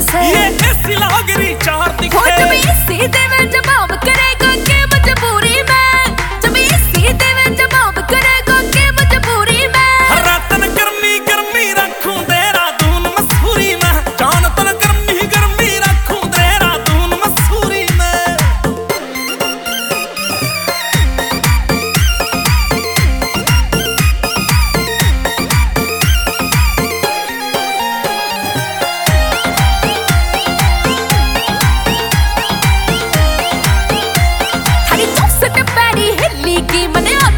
से। ये ऐसी लागरी चार दिखे हो जब इसी देवे जवाब करेगा के मजबूरी में, जब इसी देवे जवाब करेगा के मजबूरी में। रातन गर्मी गर्मी रखूं देहरादून मसूरी में, जान तन गर्मी गर्मी रखूं देहरादून मसूरी में। हरी चौसट पैरी हिली की मने